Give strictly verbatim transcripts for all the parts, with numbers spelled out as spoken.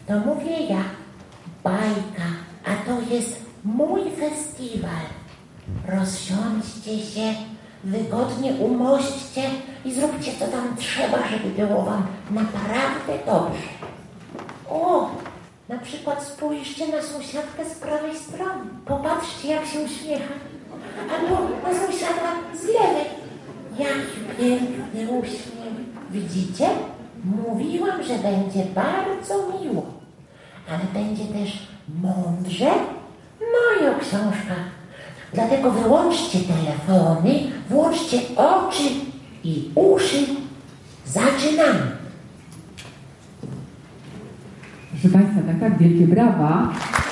To mówię ja, bajka, a to jest mój festiwal. Rozsiądźcie się, wygodnie umośćcie i zróbcie co tam trzeba, żeby było wam naprawdę dobrze. O, na przykład spójrzcie na sąsiadkę z prawej strony. Popatrzcie, jak się uśmiecha. Albo na sąsiada z lewej. Jaki piękny uśmiech. Widzicie? Mówiłam, że będzie bardzo miło. Ale będzie też mądrze. No i o książkach. Dlatego wyłączcie telefony, włączcie oczy i uszy. Zaczynamy. Proszę Państwa, tak, tak, wielkie brawa.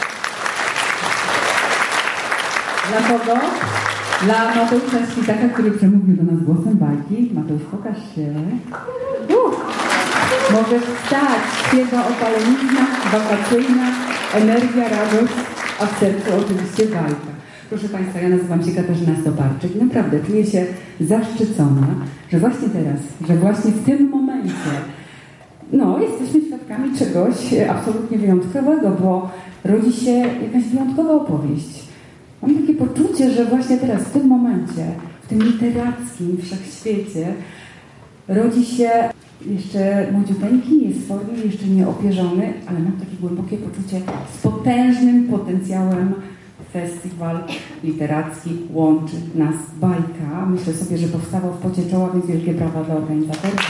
Dla kogo? Dla Mateusza Świtaka, który przemówił do nas głosem bajki. Mateusz, pokaż się. Uh! Możesz wstać. Świeża opalenizna, wakacyjna, energia, radość, a w sercu oczywiście bajka. Proszę Państwa, ja nazywam się Katarzyna Stoparczyk i naprawdę czuję się zaszczycona, że właśnie teraz, że właśnie w tym momencie no, jesteśmy świadkami czegoś absolutnie wyjątkowego, bo rodzi się jakaś wyjątkowa opowieść. Mam takie poczucie, że właśnie teraz, w tym momencie, w tym literackim wszechświecie rodzi się jeszcze młodziuteńki, jest w formie, jeszcze nieopierzony, ale mam takie głębokie poczucie z potężnym potencjałem. Festiwal literacki łączy nas bajka. Myślę sobie, że powstawał w pocie czoła, więc wielkie brawa dla organizatorów.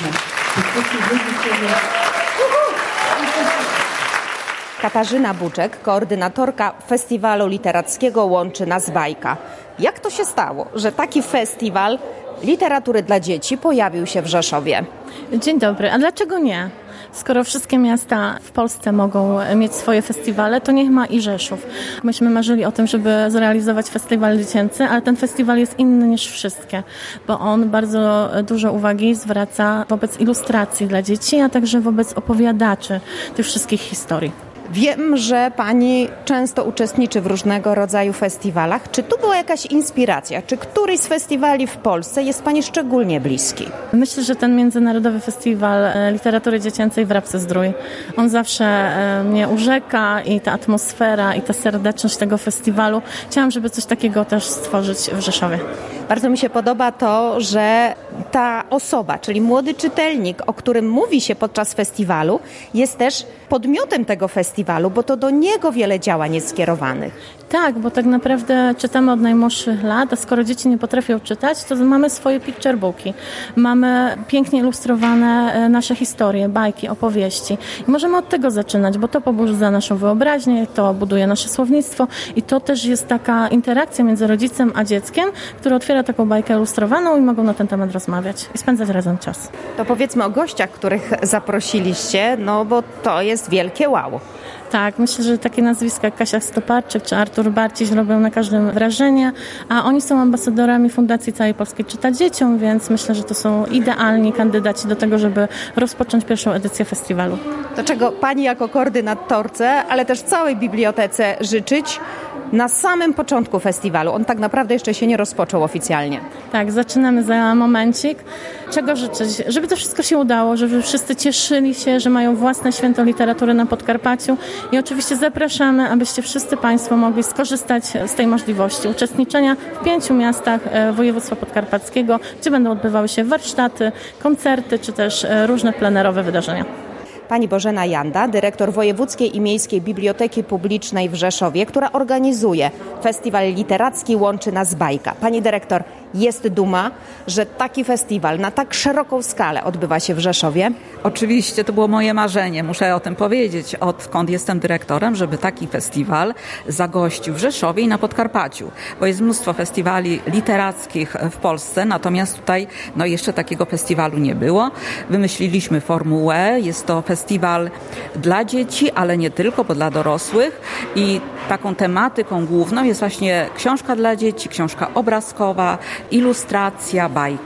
Katarzyna Buczek, koordynatorka Festiwalu Literackiego Łączy Nas Bajka. Jak to się stało, że taki festiwal literatury dla dzieci pojawił się w Rzeszowie? Dzień dobry, a dlaczego nie? Skoro wszystkie miasta w Polsce mogą mieć swoje festiwale, to niech ma i Rzeszów. Myśmy marzyli o tym, żeby zrealizować festiwal dziecięcy, ale ten festiwal jest inny niż wszystkie, bo on bardzo dużo uwagi zwraca wobec ilustracji dla dzieci, a także wobec opowiadaczy tych wszystkich historii. Wiem, że Pani często uczestniczy w różnego rodzaju festiwalach. Czy tu była jakaś inspiracja? Czy któryś z festiwali w Polsce jest Pani szczególnie bliski? Myślę, że ten Międzynarodowy Festiwal Literatury Dziecięcej w Rabce-Zdrój. On zawsze mnie urzeka i ta atmosfera i ta serdeczność tego festiwalu. Chciałam, żeby coś takiego też stworzyć w Rzeszowie. Bardzo mi się podoba to, że ta osoba, czyli młody czytelnik, o którym mówi się podczas festiwalu, jest też podmiotem tego festiwalu, bo to do niego wiele działań jest skierowanych. Tak, bo tak naprawdę czytamy od najmłodszych lat, a skoro dzieci nie potrafią czytać, to mamy swoje picture booki. Mamy pięknie ilustrowane nasze historie, bajki, opowieści. I możemy od tego zaczynać, bo to pobudza naszą wyobraźnię, to buduje nasze słownictwo i to też jest taka interakcja między rodzicem a dzieckiem, który otwiera taką bajkę ilustrowaną i mogą na ten temat rozmawiać i spędzać razem czas. To powiedzmy o gościach, których zaprosiliście, no bo to jest wielkie wow. Tak, myślę, że takie nazwiska jak Kasia Stoparczyk czy Artur Barciś robią na każdym wrażenie, a oni są ambasadorami Fundacji Całej Polski Czyta Dzieciom, więc myślę, że to są idealni kandydaci do tego, żeby rozpocząć pierwszą edycję festiwalu. To czego Pani jako koordynatorce, ale też całej bibliotece życzyć na samym początku festiwalu? On tak naprawdę jeszcze się nie rozpoczął oficjalnie. Tak, zaczynamy za momencik. Czego życzyć? Żeby to wszystko się udało, żeby wszyscy cieszyli się, że mają własne święto literatury na Podkarpaciu i oczywiście zapraszamy, abyście wszyscy Państwo mogli skorzystać z tej możliwości uczestniczenia w pięciu miastach województwa podkarpackiego, gdzie będą odbywały się warsztaty, koncerty czy też różne plenerowe wydarzenia. Pani Bożena Janda, dyrektor Wojewódzkiej i Miejskiej Biblioteki Publicznej w Rzeszowie, która organizuje Festiwal Literacki Łączy Nas Bajka. Pani dyrektor, jest duma, że taki festiwal na tak szeroką skalę odbywa się w Rzeszowie? Oczywiście, to było moje marzenie, muszę o tym powiedzieć, odkąd jestem dyrektorem, żeby taki festiwal zagościł w Rzeszowie i na Podkarpaciu, bo jest mnóstwo festiwali literackich w Polsce, natomiast tutaj no jeszcze takiego festiwalu nie było. Wymyśliliśmy formułę, jest to festiwal dla dzieci, ale nie tylko, bo dla dorosłych i taką tematyką główną jest właśnie książka dla dzieci, książka obrazkowa, ilustracja, bajka.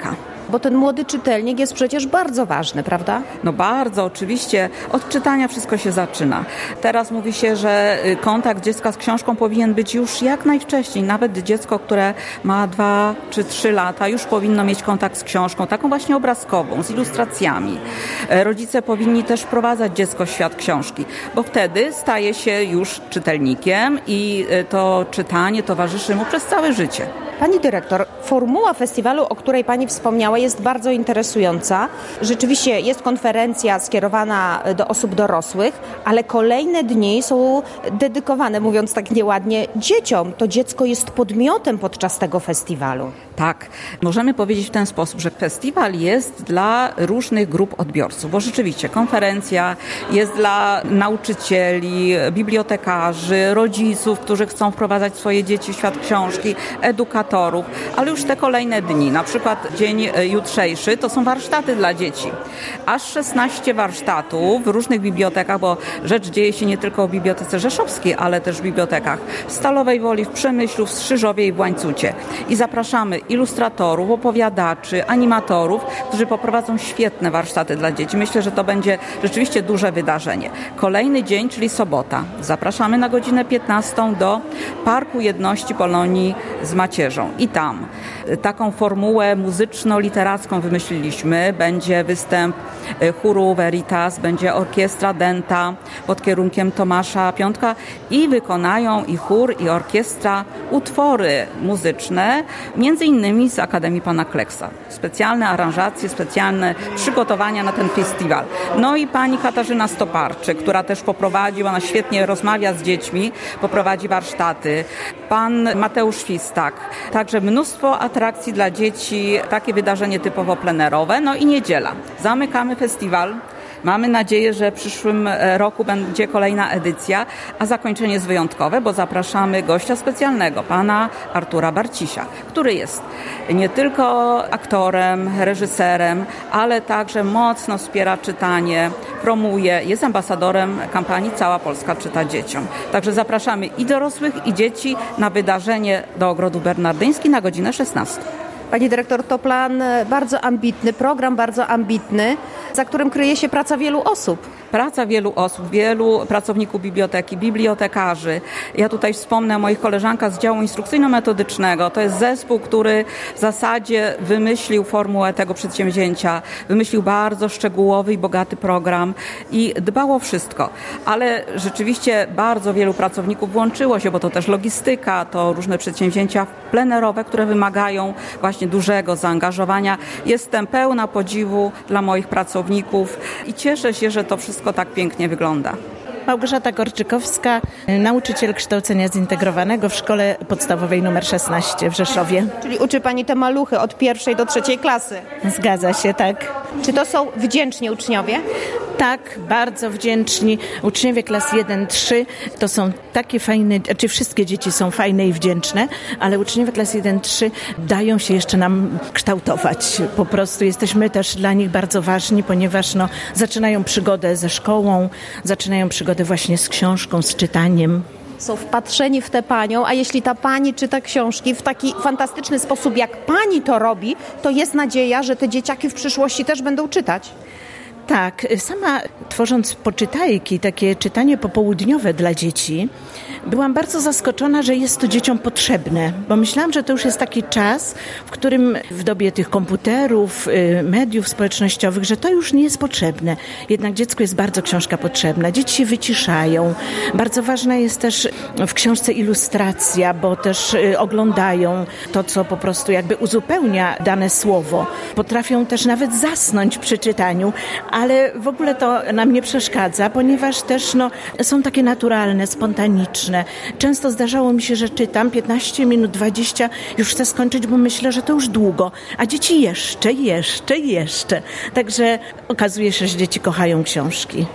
bo ten młody czytelnik jest przecież bardzo ważny, prawda? No bardzo, oczywiście. Od czytania wszystko się zaczyna. Teraz mówi się, że kontakt dziecka z książką powinien być już jak najwcześniej. Nawet dziecko, które ma dwa czy trzy lata, już powinno mieć kontakt z książką, taką właśnie obrazkową, z ilustracjami. Rodzice powinni też wprowadzać dziecko w świat książki, bo wtedy staje się już czytelnikiem i to czytanie towarzyszy mu przez całe życie. Pani dyrektor, formuła festiwalu, o której pani wspomniała, jest bardzo interesująca. Rzeczywiście jest konferencja skierowana do osób dorosłych, ale kolejne dni są dedykowane, mówiąc tak nieładnie, dzieciom. To dziecko jest podmiotem podczas tego festiwalu. Tak, możemy powiedzieć w ten sposób, że festiwal jest dla różnych grup odbiorców, bo rzeczywiście konferencja jest dla nauczycieli, bibliotekarzy, rodziców, którzy chcą wprowadzać swoje dzieci w świat książki, edukatorów, ale już te kolejne dni, na przykład dzień jutrzejszy, to są warsztaty dla dzieci. Aż szesnaście warsztatów w różnych bibliotekach, bo rzecz dzieje się nie tylko w Bibliotece Rzeszowskiej, ale też w bibliotekach w Stalowej Woli, w Przemyślu, w Strzyżowie i w Łańcucie. I zapraszamy ilustratorów, opowiadaczy, animatorów, którzy poprowadzą świetne warsztaty dla dzieci. Myślę, że to będzie rzeczywiście duże wydarzenie. Kolejny dzień, czyli sobota. Zapraszamy na godzinę piętnastą do Parku Jedności Polonii z Macierzą. I tam taką formułę muzyczno-literacką wymyśliliśmy. Będzie występ chóru Veritas, będzie orkiestra Denta pod kierunkiem Tomasza Piątka i wykonają i chór, i orkiestra utwory muzyczne, między innymi z Akademii Pana Kleksa. Specjalne aranżacje, specjalne przygotowania na ten festiwal. No i pani Katarzyna Stoparczyk, która też poprowadzi, ona świetnie rozmawia z dziećmi, poprowadzi warsztaty. Pan Mateusz Świstak. Także mnóstwo atrakcji dla dzieci, takie wydarzenie typowo plenerowe. No i niedziela. Zamykamy festiwal. Mamy nadzieję, że w przyszłym roku będzie kolejna edycja, a zakończenie jest wyjątkowe, bo zapraszamy gościa specjalnego, pana Artura Barcisia, który jest nie tylko aktorem, reżyserem, ale także mocno wspiera czytanie, promuje, jest ambasadorem kampanii Cała Polska czyta dzieciom. Także zapraszamy i dorosłych, i dzieci na wydarzenie do Ogrodu Bernardyński na godzinę szesnastą. Pani dyrektor, to plan bardzo ambitny, program bardzo ambitny, za którym kryje się praca wielu osób. Praca wielu osób, wielu pracowników biblioteki, bibliotekarzy. Ja tutaj wspomnę o moich koleżankach z działu instrukcyjno-metodycznego. To jest zespół, który w zasadzie wymyślił formułę tego przedsięwzięcia, wymyślił bardzo szczegółowy i bogaty program i dbał o wszystko. Ale rzeczywiście bardzo wielu pracowników włączyło się, bo to też logistyka, to różne przedsięwzięcia plenerowe, które wymagają właśnie dużego zaangażowania. Jestem pełna podziwu dla moich pracowników i cieszę się, że to wszystko tak pięknie wygląda. Małgorzata Korczykowska, nauczyciel kształcenia zintegrowanego w Szkole Podstawowej numer szesnaście w Rzeszowie. Czyli uczy pani te maluchy od pierwszej do trzeciej klasy. Zgadza się, tak. Czy to są wdzięczni uczniowie? Tak, bardzo wdzięczni. Uczniowie klas jeden trzy to są takie fajne, znaczy wszystkie dzieci są fajne i wdzięczne, ale uczniowie klas jeden trzy dają się jeszcze nam kształtować. Po prostu jesteśmy też dla nich bardzo ważni, ponieważ no, zaczynają przygodę ze szkołą, zaczynają przygodę właśnie z książką, z czytaniem. Są wpatrzeni w tę panią, a jeśli ta pani czyta książki w taki fantastyczny sposób, jak pani to robi, to jest nadzieja, że te dzieciaki w przyszłości też będą czytać. Tak, sama tworząc poczytajki, takie czytanie popołudniowe dla dzieci, byłam bardzo zaskoczona, że jest to dzieciom potrzebne, bo myślałam, że to już jest taki czas, w którym w dobie tych komputerów, mediów społecznościowych, że to już nie jest potrzebne. Jednak dziecku jest bardzo książka potrzebna. Dzieci się wyciszają. Bardzo ważna jest też w książce ilustracja, bo też oglądają to, co po prostu jakby uzupełnia dane słowo. Potrafią też nawet zasnąć przy czytaniu, ale w ogóle to nam nie przeszkadza, ponieważ też no, są takie naturalne, spontaniczne. Często zdarzało mi się, że czytam piętnaście minut, dwadzieścia, już chcę skończyć, bo myślę, że to już długo, a dzieci jeszcze, jeszcze, jeszcze. Także okazuje się, że dzieci kochają książki.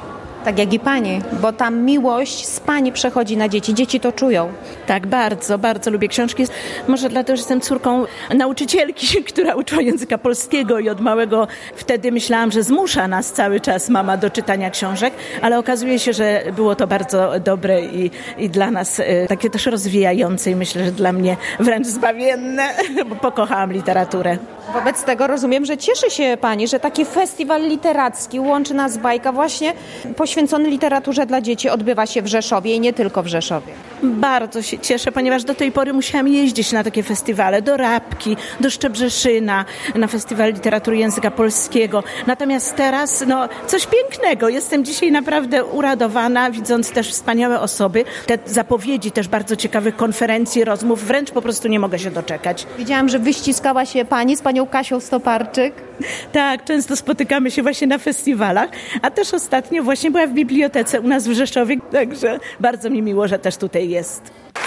Tak jak i pani, bo ta miłość z pani przechodzi na dzieci. Dzieci to czują. Tak, bardzo, bardzo lubię książki. Może dlatego, że jestem córką nauczycielki, która uczyła języka polskiego i od małego wtedy myślałam, że zmusza nas cały czas mama do czytania książek, ale okazuje się, że było to bardzo dobre i, i dla nas y, takie też rozwijające i myślę, że dla mnie wręcz zbawienne, bo pokochałam literaturę. Wobec tego rozumiem, że cieszy się pani, że taki festiwal literacki Łączy nas bajka właśnie poświęcony literaturze dla dzieci odbywa się w Rzeszowie i nie tylko w Rzeszowie. Bardzo się cieszę, ponieważ do tej pory musiałam jeździć na takie festiwale, do Rabki, do Szczebrzeszyna, na Festiwal Literatury Języka Polskiego. Natomiast teraz, no, coś pięknego. Jestem dzisiaj naprawdę uradowana, widząc też wspaniałe osoby. Te zapowiedzi też bardzo ciekawych konferencji, rozmów, wręcz po prostu nie mogę się doczekać. Widziałam, że wyściskała się pani z panią Kasią Stoparczyk. Tak, często spotykamy się właśnie na festiwalach, a też ostatnio właśnie była w bibliotece u nas w Rzeszowie, także bardzo mi miło, że też tutaj jest.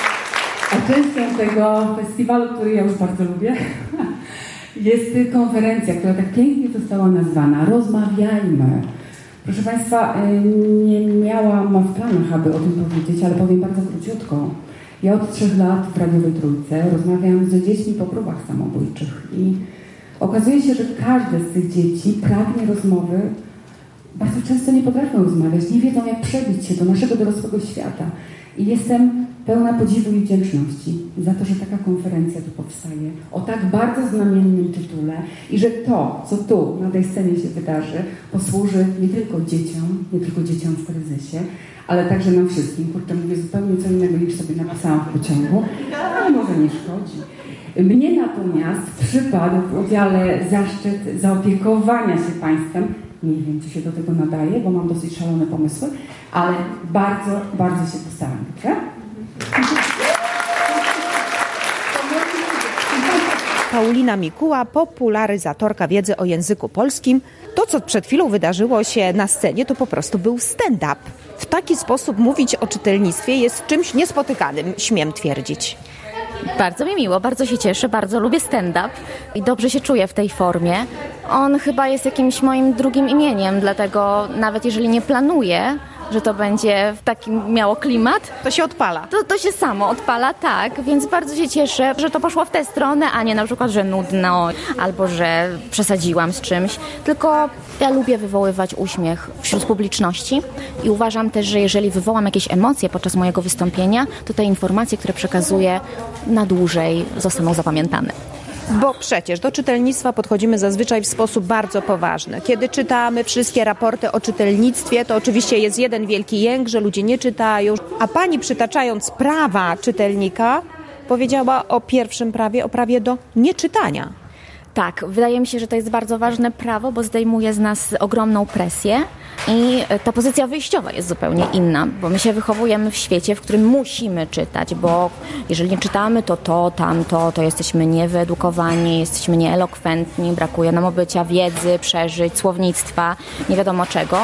A częścią tego festiwalu, który ja już bardzo lubię, jest konferencja, która tak pięknie została nazwana Rozmawiajmy. Proszę Państwa, nie miałam w planach, aby o tym powiedzieć, ale powiem bardzo króciutko. Ja od trzech lat w Radiowej Trójce rozmawiam z dziećmi po próbach samobójczych i okazuje się, że każde z tych dzieci pragnie rozmowy, bardzo często nie potrafią rozmawiać, nie wiedzą, jak przebić się do naszego dorosłego świata. I jestem pełna podziwu i wdzięczności za to, że taka konferencja tu powstaje o tak bardzo znamiennym tytule i że to, co tu na tej scenie się wydarzy, posłuży nie tylko dzieciom, nie tylko dzieciom w kryzysie, ale także nam wszystkim. Kurczę, mówię zupełnie co innego niż sobie napisałam w pociągu, ale może nie szkodzi. Mnie natomiast przypadł w udziale zaszczyt zaopiekowania się Państwem. Nie wiem, czy się do tego nadaje, bo mam dosyć szalone pomysły, ale bardzo, bardzo się postaram, dobrze? Paulina Mikuła, popularyzatorka wiedzy o języku polskim. To, co przed chwilą wydarzyło się na scenie, to po prostu był stand-up. W taki sposób mówić o czytelnictwie jest czymś niespotykanym, śmiem twierdzić. Bardzo mi miło, bardzo się cieszę, bardzo lubię stand-up i dobrze się czuję w tej formie. On chyba jest jakimś moim drugim imieniem, dlatego nawet jeżeli nie planuję, że to będzie taki miało klimat, To się odpala. to, to się samo odpala, tak, więc bardzo się cieszę, że to poszło w tę stronę, a nie na przykład, że nudno albo że przesadziłam z czymś, tylko ja lubię wywoływać uśmiech wśród publiczności i uważam też, że jeżeli wywołam jakieś emocje podczas mojego wystąpienia, to te informacje, które przekazuję na dłużej zostaną zapamiętane. Bo przecież do czytelnictwa podchodzimy zazwyczaj w sposób bardzo poważny. Kiedy czytamy wszystkie raporty o czytelnictwie, to oczywiście jest jeden wielki jęk, że ludzie nie czytają. A pani, przytaczając prawa czytelnika, powiedziała o pierwszym prawie, o prawie do nieczytania. Tak, wydaje mi się, że to jest bardzo ważne prawo, bo zdejmuje z nas ogromną presję i ta pozycja wyjściowa jest zupełnie inna, bo my się wychowujemy w świecie, w którym musimy czytać, bo jeżeli nie czytamy, to to, tamto, to jesteśmy niewyedukowani, jesteśmy nieelokwentni, brakuje nam obycia wiedzy, przeżyć, słownictwa, nie wiadomo czego,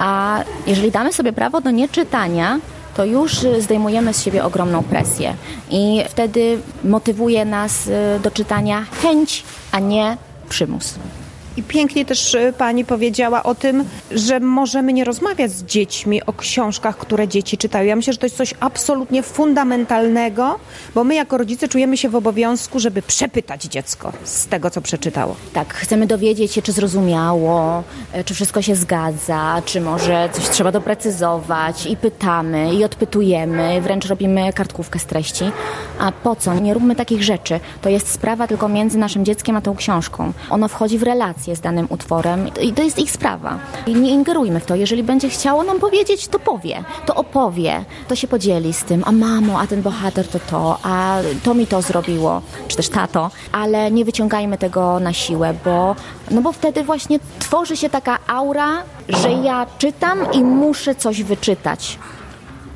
a jeżeli damy sobie prawo do nieczytania, to już zdejmujemy z siebie ogromną presję i wtedy motywuje nas do czytania chęć, a nie przymus. I pięknie też pani powiedziała o tym, że możemy nie rozmawiać z dziećmi o książkach, które dzieci czytają. Ja myślę, że to jest coś absolutnie fundamentalnego, bo my jako rodzice czujemy się w obowiązku, żeby przepytać dziecko z tego, co przeczytało. Tak, chcemy dowiedzieć się, czy zrozumiało, czy wszystko się zgadza, czy może coś trzeba doprecyzować i pytamy, i odpytujemy, wręcz robimy kartkówkę z treści. A po co? Nie róbmy takich rzeczy. To jest sprawa tylko między naszym dzieckiem a tą książką. Ono wchodzi w relację z danym utworem i to jest ich sprawa. I nie ingerujmy w to. Jeżeli będzie chciało nam powiedzieć, to powie, to opowie, to się podzieli z tym, a mamo, a ten bohater to to, a to mi to zrobiło, czy też tato, ale nie wyciągajmy tego na siłę, bo, no bo wtedy właśnie tworzy się taka aura, że ja czytam i muszę coś wyczytać.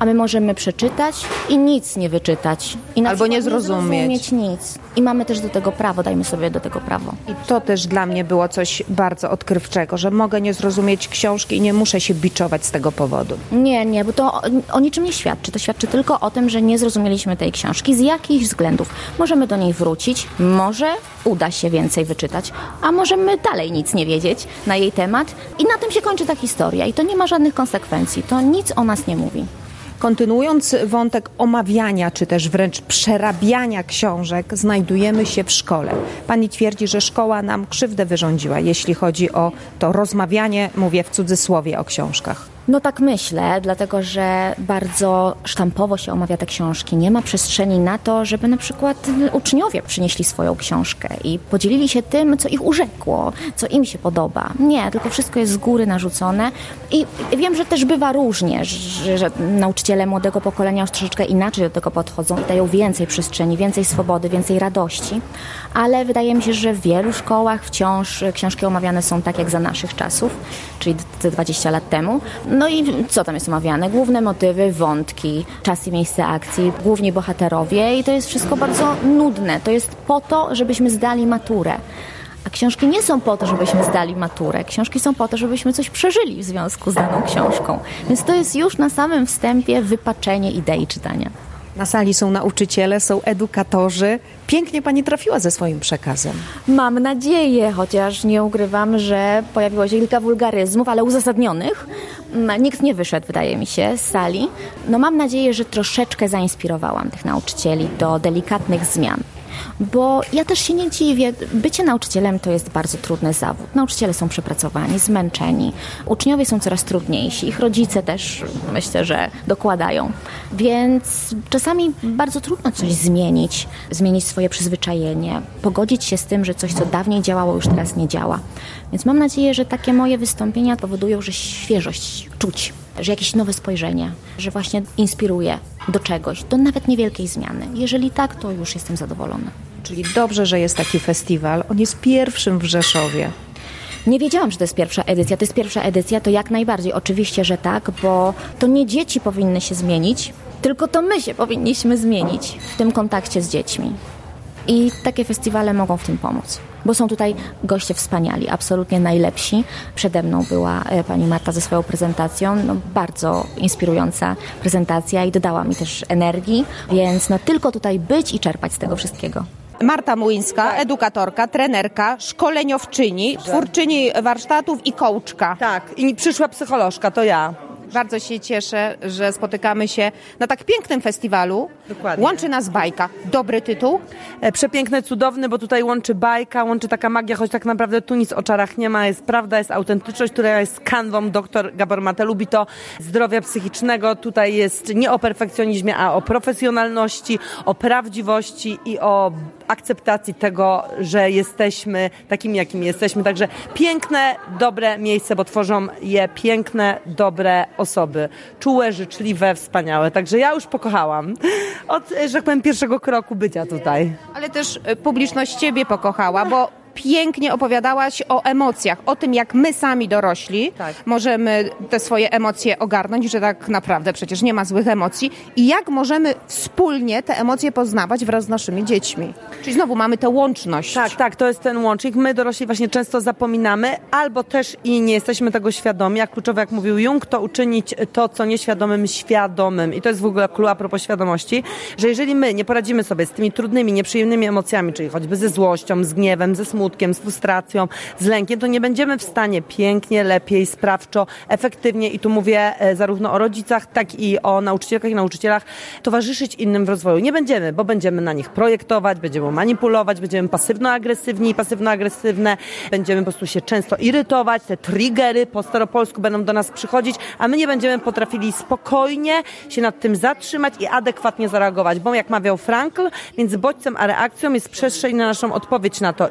a my możemy przeczytać i nic nie wyczytać. I na Albo nie przykład zrozumieć. nie zrozumieć nic. I mamy też do tego prawo, dajmy sobie do tego prawo. I to też dla mnie było coś bardzo odkrywczego, że mogę nie zrozumieć książki i nie muszę się biczować z tego powodu. Nie, nie, bo to o, o niczym nie świadczy. To świadczy tylko o tym, że nie zrozumieliśmy tej książki z jakichś względów. Możemy do niej wrócić, może uda się więcej wyczytać, a możemy dalej nic nie wiedzieć na jej temat i na tym się kończy ta historia i to nie ma żadnych konsekwencji. To nic o nas nie mówi. Kontynuując wątek omawiania, czy też wręcz przerabiania książek, znajdujemy się w szkole. Pani twierdzi, że szkoła nam krzywdę wyrządziła, jeśli chodzi o to rozmawianie, mówię w cudzysłowie, o książkach. No tak myślę, dlatego że bardzo sztampowo się omawia te książki. Nie ma przestrzeni na to, żeby na przykład uczniowie przynieśli swoją książkę i podzielili się tym, co ich urzekło, co im się podoba. Nie, tylko wszystko jest z góry narzucone i wiem, że też bywa różnie, że, że nauczyciele młodego pokolenia już troszeczkę inaczej do tego podchodzą i dają więcej przestrzeni, więcej swobody, więcej radości, ale wydaje mi się, że w wielu szkołach wciąż książki omawiane są tak jak za naszych czasów, czyli te dwadzieścia lat temu. No i co tam jest omawiane? Główne motywy, wątki, czas i miejsce akcji, główni bohaterowie i to jest wszystko bardzo nudne. To jest po to, żebyśmy zdali maturę. A książki nie są po to, żebyśmy zdali maturę. Książki są po to, żebyśmy coś przeżyli w związku z daną książką. Więc to jest już na samym wstępie wypaczenie idei czytania. Na sali są nauczyciele, są edukatorzy. Pięknie pani trafiła ze swoim przekazem. Mam nadzieję, chociaż nie ukrywam, że pojawiło się kilka wulgaryzmów, ale uzasadnionych. Nikt nie wyszedł, wydaje mi się, z sali. No mam nadzieję, że troszeczkę zainspirowałam tych nauczycieli do delikatnych zmian. Bo ja też się nie dziwię, bycie nauczycielem to jest bardzo trudny zawód. Nauczyciele są przepracowani, zmęczeni, uczniowie są coraz trudniejsi, ich rodzice też myślę, że dokładają. Więc czasami bardzo trudno coś zmienić, zmienić swoje przyzwyczajenie, pogodzić się z tym, że coś, co dawniej działało, już teraz nie działa. Więc mam nadzieję, że takie moje wystąpienia powodują, że świeżość czuć, że jakieś nowe spojrzenie, że właśnie inspiruje do czegoś, do nawet niewielkiej zmiany. Jeżeli tak, to już jestem zadowolona. Czyli dobrze, że jest taki festiwal. On jest pierwszym w Rzeszowie. Nie wiedziałam, że to jest pierwsza edycja. To jest pierwsza edycja, to jak najbardziej. Oczywiście, że tak, bo to nie dzieci powinny się zmienić, tylko to my się powinniśmy zmienić w tym kontakcie z dziećmi. I takie festiwale mogą w tym pomóc. Bo są tutaj goście wspaniali, absolutnie najlepsi. Przede mną była pani Marta ze swoją prezentacją. No, bardzo inspirująca prezentacja i dodała mi też energii, więc no, tylko tutaj być i czerpać z tego wszystkiego. Marta Młyńska, edukatorka, trenerka, szkoleniowczyni, twórczyni warsztatów i coachka. Tak, i przyszła psycholożka, to ja. Bardzo się cieszę, że spotykamy się na tak pięknym festiwalu. Dokładnie. Łączy nas bajka. Dobry tytuł? E, przepiękny, cudowny, bo tutaj łączy bajka, łączy taka magia, choć tak naprawdę tu nic o czarach nie ma. Jest prawda, jest autentyczność, która jest kanwą. Doktor Gabor Mate lubi to zdrowia psychicznego. Tutaj jest nie o perfekcjonizmie, a o profesjonalności, o prawdziwości i o akceptacji tego, że jesteśmy takimi, jakimi jesteśmy. Także piękne, dobre miejsce, bo tworzą je piękne, dobre osoby. Czułe, życzliwe, wspaniałe. Także ja już pokochałam od, że tak powiem, pierwszego kroku bycia tutaj. Ale też publiczność ciebie pokochała, bo pięknie opowiadałaś o emocjach, o tym, jak my sami dorośli tak. możemy te swoje emocje ogarnąć, że tak naprawdę przecież nie ma złych emocji i jak możemy wspólnie te emocje poznawać wraz z naszymi dziećmi. Czyli znowu mamy tę łączność. Tak, tak, to jest ten łącznik. My dorośli właśnie często zapominamy, albo też i nie jesteśmy tego świadomi. Jak kluczowe, jak mówił Jung, to uczynić to, co nieświadomym, świadomym. I to jest w ogóle clue a propos świadomości, że jeżeli my nie poradzimy sobie z tymi trudnymi, nieprzyjemnymi emocjami, czyli choćby ze złością, z gniewem, ze smutkiem, z frustracją, z lękiem, to nie będziemy w stanie pięknie, lepiej, sprawczo, efektywnie i tu mówię e, zarówno o rodzicach, tak i o nauczycielkach i nauczycielach towarzyszyć innym w rozwoju. Nie będziemy, bo będziemy na nich projektować, będziemy manipulować, będziemy pasywno-agresywni i pasywno-agresywne, będziemy po prostu się często irytować, te triggery po staropolsku będą do nas przychodzić, a my nie będziemy potrafili spokojnie się nad tym zatrzymać i adekwatnie zareagować, bo jak mawiał Frankl, między bodźcem a reakcją jest przestrzeń na naszą odpowiedź na to i my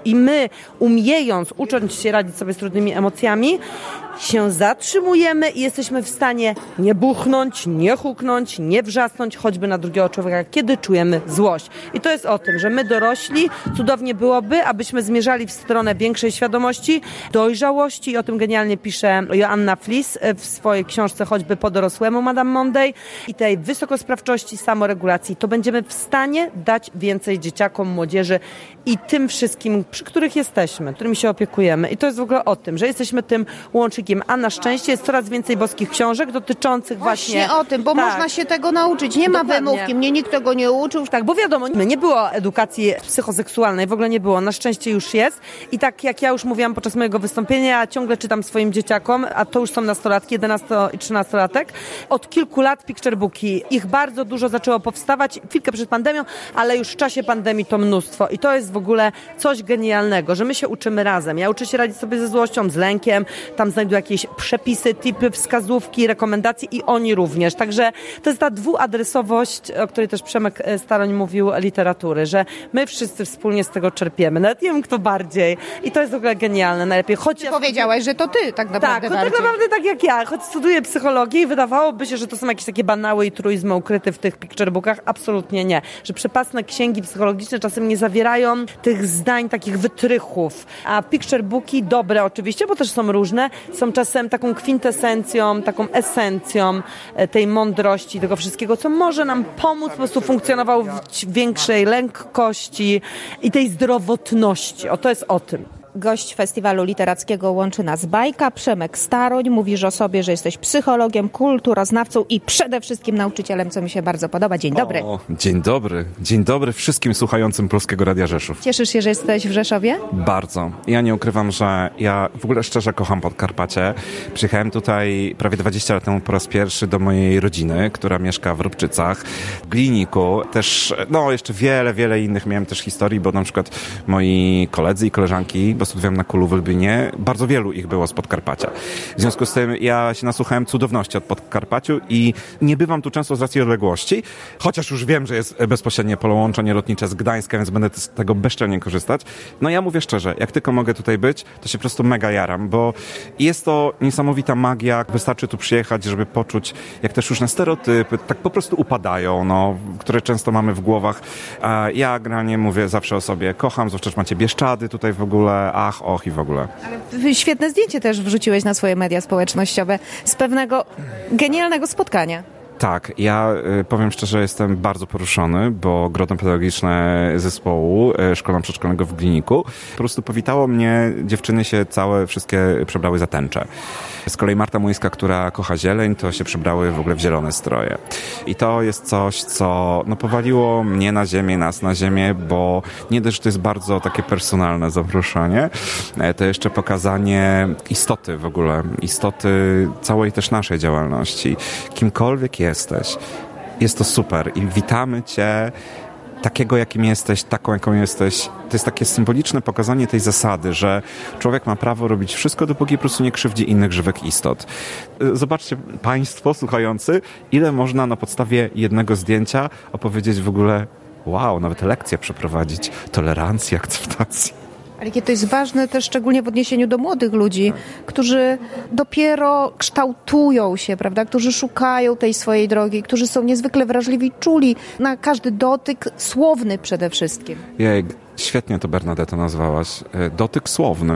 my, umiejąc, ucząc się radzić sobie z trudnymi emocjami, się zatrzymujemy i jesteśmy w stanie nie buchnąć, nie huknąć, nie wrzasnąć, choćby na drugiego człowieka, kiedy czujemy złość. I to jest o tym, że my dorośli, cudownie byłoby, abyśmy zmierzali w stronę większej świadomości, dojrzałości i o tym genialnie pisze Joanna Flis w swojej książce choćby Po dorosłemu Madame Monday i tej wysokosprawczości, samoregulacji. To będziemy w stanie dać więcej dzieciakom, młodzieży i tym wszystkim, przy których jesteśmy, którymi się opiekujemy. I to jest w ogóle o tym, że jesteśmy tym łącznikiem, a na szczęście jest coraz więcej boskich książek dotyczących właśnie... Właśnie o tym, bo tak. można się tego nauczyć. Nie Dokładnie. ma wymówki, mnie nikt tego nie uczył. Tak, bo wiadomo, nie było edukacji psychoseksualnej, w ogóle nie było. Na szczęście już jest. I tak jak ja już mówiłam podczas mojego wystąpienia, ja ciągle czytam swoim dzieciakom, a to już są nastolatki, jedenasto i trzynastolatek. Od kilku lat picture booki, ich bardzo dużo zaczęło powstawać, chwilkę przed pandemią, ale już w czasie pandemii to mnóstwo. I to jest w ogóle coś genialnego, że my się uczymy razem. Ja uczę się radzić sobie ze złością, z lękiem, tam znajduję jakieś przepisy, tipy, wskazówki, rekomendacje i oni również. Także to jest ta dwuadresowość, o której też Przemek Staroń mówił, literatury, że my wszyscy wspólnie z tego czerpiemy. Nawet nie wiem, kto bardziej. I to jest w ogóle genialne. Najlepiej. Choć Ty ja powiedziałaś, że to ty tak naprawdę Tak, to tak bardziej. naprawdę tak jak ja. Choć studiuję psychologię i wydawałoby się, że to są jakieś takie banały i truizmy ukryte w tych picture bookach. Absolutnie nie. Że przepasne księgi psychologiczne czasem nie zawierają tych zdań, takich wytrychów. A picture booki, dobre oczywiście, bo też są różne, są czasem taką kwintesencją, taką esencją tej mądrości, tego wszystkiego, co może nam pomóc po prostu funkcjonował w większej lekkości i tej zdrowotności. O, to jest o tym. Gość festiwalu literackiego Łączy nas bajka, Przemek Staroń. Mówisz o sobie, że jesteś psychologiem, kulturoznawcą i przede wszystkim nauczycielem, co mi się bardzo podoba. Dzień dobry. O, dzień dobry. Dzień dobry wszystkim słuchającym Polskiego Radia Rzeszów. Cieszysz się, że jesteś w Rzeszowie? Bardzo. Ja nie ukrywam, że ja w ogóle szczerze kocham Podkarpacie. Przyjechałem tutaj prawie dwadzieścia lat temu po raz pierwszy do mojej rodziny, która mieszka w Róbczycach, w Gliniku. Też, no jeszcze wiele, wiele innych miałem też historii, bo na przykład moi koledzy i koleżanki, bo studiowałem na Kulu w Lublinie, bardzo wielu ich było z Podkarpacia. W związku z tym ja się nasłuchałem cudowności od Podkarpaciu i nie bywam tu często z racji odległości, chociaż już wiem, że jest bezpośrednie połączenie lotnicze z Gdańskiem, więc będę z tego bezczelnie korzystać. No ja mówię szczerze, jak tylko mogę tutaj być, to się po prostu mega jaram, bo jest to niesamowita magia. Wystarczy tu przyjechać, żeby poczuć, jak też różne stereotypy tak po prostu upadają, no, które często mamy w głowach. A ja generalnie mówię zawsze o sobie, kocham, zwłaszcza, że macie Bieszczady tutaj w ogóle, ach, och i w ogóle. Ale świetne zdjęcie też wrzuciłeś na swoje media społecznościowe z pewnego genialnego spotkania. Tak, ja y, powiem szczerze, jestem bardzo poruszony, bo grono pedagogiczne zespołu y, szkolno-przedszkolnego w Gliniku po prostu powitało mnie, dziewczyny się całe wszystkie przebrały za tęczę. Z kolei Marta Młyńska, która kocha zieleń, to się przebrały w ogóle w zielone stroje. I to jest coś, co no, powaliło mnie na ziemię, nas na ziemię, bo nie dość, że to jest bardzo takie personalne zaproszenie, to jeszcze pokazanie istoty w ogóle, istoty całej też naszej działalności. Kimkolwiek jesteś, jest to super i witamy Cię takiego, jakim jesteś, taką, jaką jesteś. To jest takie symboliczne pokazanie tej zasady, że człowiek ma prawo robić wszystko, dopóki po prostu nie krzywdzi innych żywych istot. Zobaczcie Państwo słuchający, ile można na podstawie jednego zdjęcia opowiedzieć w ogóle, wow, nawet lekcję przeprowadzić, tolerancji, akceptacji. Ale jakie to jest ważne też szczególnie w odniesieniu do młodych ludzi, którzy dopiero kształtują się, prawda, którzy szukają tej swojej drogi, którzy są niezwykle wrażliwi i czuli na każdy dotyk, słowny przede wszystkim. Jej, świetnie to Bernadetta nazwałaś. Dotyk słowny.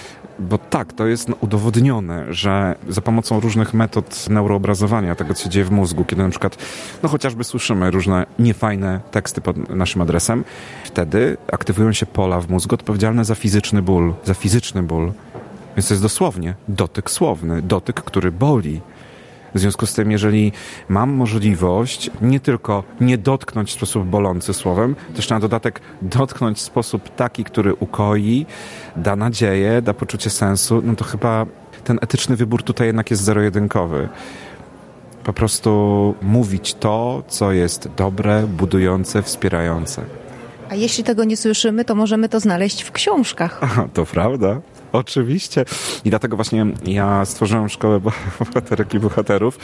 Bo tak, to jest udowodnione, że za pomocą różnych metod neuroobrazowania tego, co się dzieje w mózgu, kiedy na przykład, no chociażby słyszymy różne niefajne teksty pod naszym adresem, wtedy aktywują się pola w mózgu odpowiedzialne za fizyczny ból, za fizyczny ból. Więc to jest dosłownie dotyk słowny, dotyk, który boli. W związku z tym, jeżeli mam możliwość nie tylko nie dotknąć w sposób bolący słowem, też na dodatek dotknąć w sposób taki, który ukoi, da nadzieję, da poczucie sensu, no to chyba ten etyczny wybór tutaj jednak jest zero-jedynkowy. Po prostu mówić to, co jest dobre, budujące, wspierające. A jeśli tego nie słyszymy, to możemy to znaleźć w książkach. Aha, to prawda. Oczywiście. I dlatego właśnie ja stworzyłem szkołę bohaterek i bohaterów,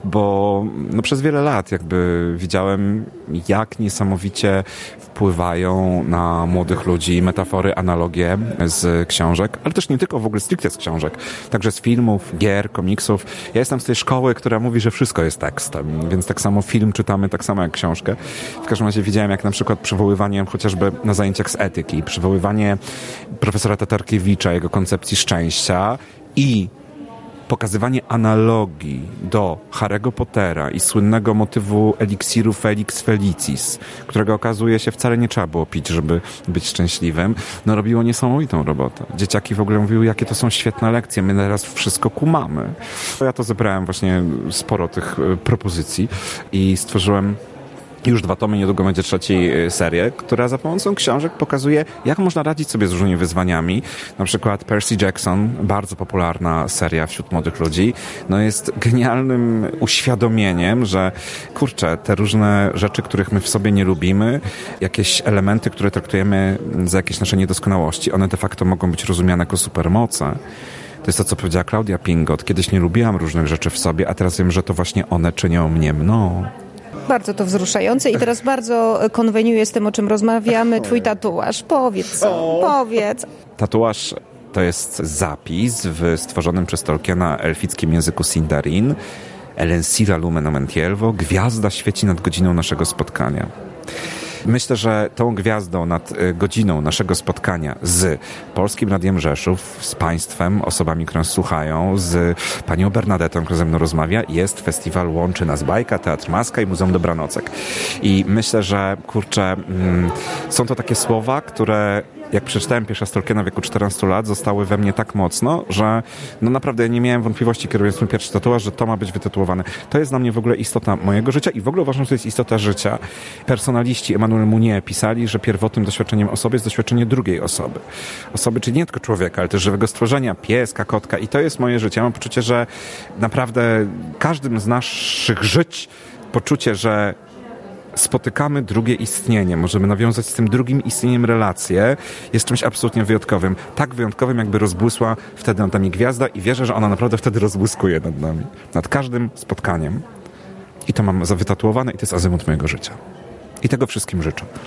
bo no przez wiele lat jakby widziałem, jak niesamowicie wpływają na młodych ludzi metafory, analogie z książek, ale też nie tylko w ogóle stricte z książek, także z filmów, gier, komiksów. Ja jestem z tej szkoły, która mówi, że wszystko jest tekstem, więc tak samo film czytamy tak samo jak książkę. W każdym razie widziałem, jak na przykład przywoływanie chociażby na zajęciach z etyki, przywoływanie profesora Tatarkiewicza, jego koncepcji szczęścia i pokazywanie analogii do Harry'ego Pottera i słynnego motywu eliksiru Felix Felicis, którego okazuje się wcale nie trzeba było pić, żeby być szczęśliwym, no robiło niesamowitą robotę. Dzieciaki w ogóle mówiły, jakie to są świetne lekcje, my teraz wszystko kumamy. Ja to zebrałem właśnie sporo tych propozycji i stworzyłem już dwa tomy, niedługo będzie trzeci serię, która za pomocą książek pokazuje, jak można radzić sobie z różnymi wyzwaniami. Na przykład Percy Jackson, bardzo popularna seria wśród młodych ludzi, no jest genialnym uświadomieniem, że kurczę, te różne rzeczy, których my w sobie nie lubimy, jakieś elementy, które traktujemy za jakieś nasze niedoskonałości, one de facto mogą być rozumiane jako supermoce. To jest to, co powiedziała Klaudia Pingot. Kiedyś nie lubiłam różnych rzeczy w sobie, a teraz wiem, że to właśnie one czynią mnie mną. Bardzo to wzruszające i teraz bardzo konweniuje z tym, o czym rozmawiamy. Twój tatuaż. Powiedz, powiedz. Tatuaż to jest zapis w stworzonym przez Tolkiena elfickim języku Sindarin. Elensira lumen omentielvo. Gwiazda świeci nad godziną naszego spotkania. Myślę, że tą gwiazdą nad godziną naszego spotkania z Polskim Radiem Rzeszów, z państwem, osobami, które nas słuchają, z panią Bernadetą, która ze mną rozmawia, jest festiwal Łączy Nas Bajka, Teatr Maska i Muzeum Dobranocek. I myślę, że kurczę, mm, są to takie słowa, które jak przeczytałem pierwszy raz Tolkiena w wieku czternastu lat, zostały we mnie tak mocno, że no naprawdę ja nie miałem wątpliwości, kierując mój pierwszy tatuaż, że to ma być wytytułowane. To jest dla mnie w ogóle istota mojego życia i w ogóle uważam, że to jest istota życia. Personaliści Emmanuel Mounier pisali, że pierwotnym doświadczeniem osoby jest doświadczenie drugiej osoby. Osoby, czyli nie tylko człowieka, ale też żywego stworzenia, pieska, kotka i to jest moje życie. Ja mam poczucie, że naprawdę każdym z naszych żyć poczucie, że spotykamy drugie istnienie, możemy nawiązać z tym drugim istnieniem relację, jest czymś absolutnie wyjątkowym. Tak wyjątkowym, jakby rozbłysła wtedy nad nami gwiazda i wierzę, że ona naprawdę wtedy rozbłyskuje nad nami. Nad każdym spotkaniem. I to mam zawytatuowane i to jest azymut mojego życia. I tego wszystkim życzę.